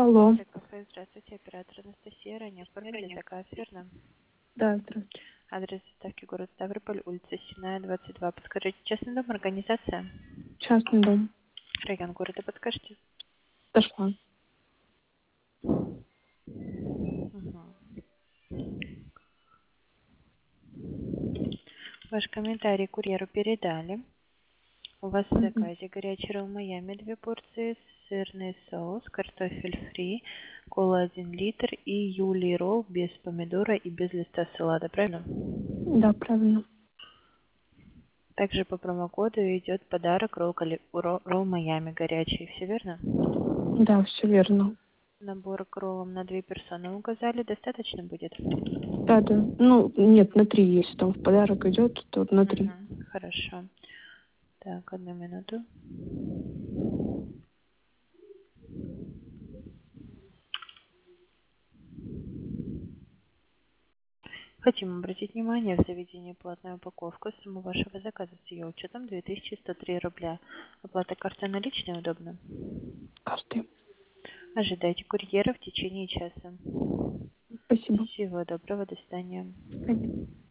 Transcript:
Алло. Кафе, здравствуйте, оператор Анастасия. Ранее оформили заказ, верно? Да, здравствуйте. Адрес доставки город Ставрополь, улица Сенная, 22. Подскажите, частный дом, организация? Частный дом. Район города подскажите? Дошла. Мгм. Ваш комментарий курьеру передали. У вас в Мгм. заказе горячий ролл Майами 2 порции, сырный соус, картофель фри, кола 1 литр и Юлий ролл без помидора и без листа салата, правильно? Да, правильно. Также по промокоду идет подарок ролл Майами горячий, все верно? Да, все верно. Набор к роллам на 2 персоны указали, достаточно будет? Да, да. Ну, нет, на 3, если там в подарок идет, то на 3. Хорошо. Так, одну минуту. Хотим обратить внимание, в заведении платная упаковка. Сумма вашего заказа с ее учетом 2103 рубля. Оплата картой наличной удобно? Карты. Ожидайте курьера в течение часа. Спасибо. Всего доброго, до свидания. Понятно.